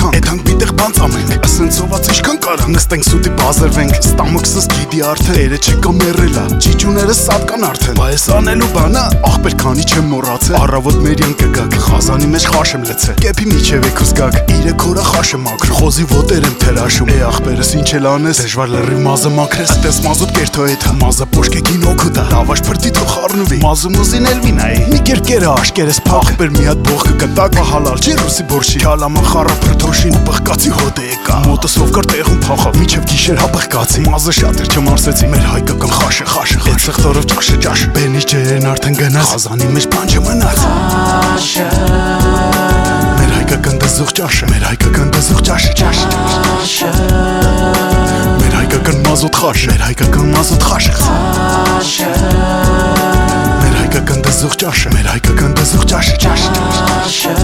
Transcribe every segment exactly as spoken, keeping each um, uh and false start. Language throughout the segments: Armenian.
թանկ, էդ հանգ պիտեղ բանց ամենք, ասենց սոված իշքան կարանք, նստենք սուտի բազրվենք, ստամոքսս գիդի արդեն, էրը չեկա մերելա, ճիճուները սատկան արդեն, բայ ես անելու բանը, աղբեր քանի չեմ մոռացել, առավոտ մերյան կգակ, խազանի մեջ խաշ եմ լցել, կեպի միջև եք ուզգակ, իրե քորա խաշ եմ ակր, խոզի ոտեր եմ թերաշում, է աղբերս ինչ էլ անես, դժվար լրի մազը մակրես, այդպես մազուտ կերթո էթա, մազը պոշկե գին օգուտա, դավաշ փրտի թող խառնվի, մազը մուզին էլ վինայի, մի կերպ կերը աշկերես փախ, աղբեր մի հատ բող կկտակ, հալալ չի ռուսի բորշի, քալամա խառա փրթոշին, ու բղկացի հոտ է եկա, մոտս ով կար տեղում փախավ, միջև գիշեր հապղկացի, մազը շատ էր չմարսեցի, մեր հայկական խաշը խաշը, էդ սխտորով ճաշը ճաշը, բենի ջերեն արդեն գնաց, խազանի մեջ բան չմնաց, խաշը, մեր հայկական դզող ճաշը, մեր հայկական դզող ճաշը, ճաշը, ճաշը, մեր հայկական մազոտ խաշը, մեր հայկական մազոտ խաշը, խաշը, մեր հայկական դզող ճաշը, մեր հայկական դզող ճաշը, ճաշը, ճաշը,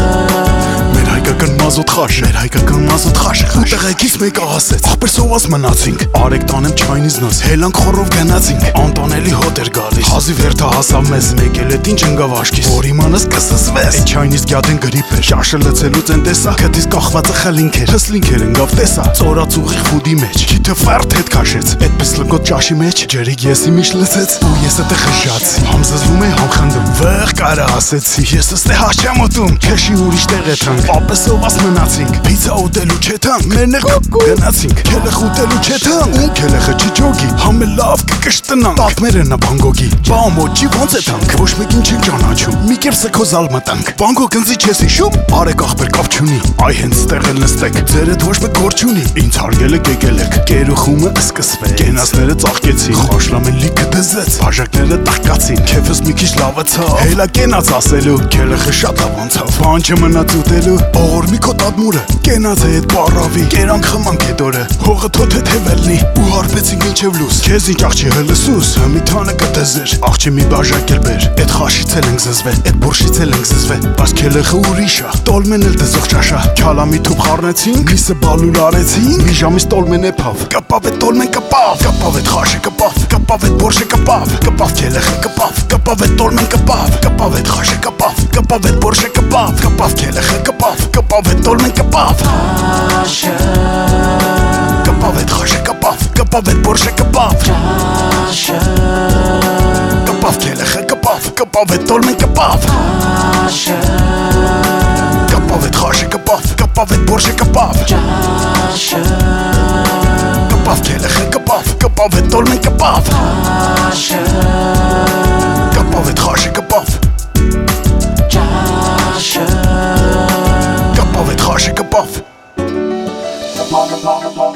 մեր հայկական մազոտ խաշը, մեր հայկական մազոտ խաշը, ուտեղեկից մեկը ասեց, աղբեր սոված մնացինք, արեք տանեմ չայնից նոց, հելանք խորով գնացինք, անտանելի հոտ էր գալիս, հազի վերթա հասավ մեզ, մեկ էլ էտ ինչ ընգավ աշկիս, որ իմանս կսսվես, էդ չայնից գյադեն գրիպ էր, ճաշը լցելուց են տեսա, քտից կախվածը խլինք էր, հսլինք էր ընգավ տեսա, ծորած ուղիղ ֆուդի մեջ, քիթը ֆերտ հետ քաշեց, էդպես լգոտ ճաշի մեջ, ջերիկ եսի միշ լցեց, ու ես էտը խժացի, համ զզվում է համ խնդում, վեղ կարա ասեցի, ես ստե հաշ չեմ ուտում, քեշի ուրիշ տեղ է թանք, ապես սոված մնացինք, պիցա ուտելու չեթանք, մերներ գնացինք, քելեխ ուտելու չեթանք, ու քելեխը չի ջոգի, համ էլ լավ կկշտնանք, տատմեր են բանգոգի, բամոջի ոնց է թանք, ոչ մեկին չեն ճանաչում, մի կերպ սեքոզալ մտանք, բանգոգ ընձի չես հիշում, արեք աղբեր կապ չունի, այ հենց ստեղ էլ նստեք, ձերդ ոչ մեկ գործ չունի, ինձ հարգել եք եկել եք, կերուխումը սկսվեց, կենացները ծաղկեցին, խոշլամեն լիքը դզեց, բաժակները տաղկացին, քեֆս մի քիչ լավացավ, հելա կենաց ասելու, քելեխը շատ ավանցավ, բան չմնաց ուտելու, ողոր մի քո տատմուրը, կենաց է էդ պարավի, կերանք խմանք էդ օրը, հողը թոթ է թևելնի, ու հարբեցինք ինչև լուս, քեզ ինչ աղջի հլսուս, հմի թանը կտեզեր, աղջի մի բաժակ էլ բեր, էդ խաշից էլ ենք զզվել, էդ բորշից էլ ենք զզվել, բաս քելեխը ուրիշա, տոլմեն էլ դզող ճաշա, քալամի թուփ խառնեցինք, միսը բալուլ արեցինք, մի ժամից տոլմեն է փավ, կպավ էդ տոլմեն կպավ, կպավ էդ խաշը կպավ, կպավ էդ բորշը կպավ, կպավ քելեխը կպավ, կպավ էդ տոլմեն կպավ, կպավ էդ խաշը կպավ, կպավ էդ բորշը կպավ, կպավ քելեխը կպավ, կպավ էդ տոլմեն կպավ, խաշը, կպավ էդ խաշը կպավ, կպավ էդ բորշը կպավ, խաշը, կպավ քելեխը կպավ, կպավ էդ տոլմեն կպավ, խաշը, կպավ էդ խաշը կպավ, կպավ էդ բորշը կպավ, խաշը, կպավ քելեխը կպավ, կպավ էդ տոլմեն կպավ, խաշը, կպավ էդ խաշը կպավ, խաշը, կպավ էդ խաշը կպավ,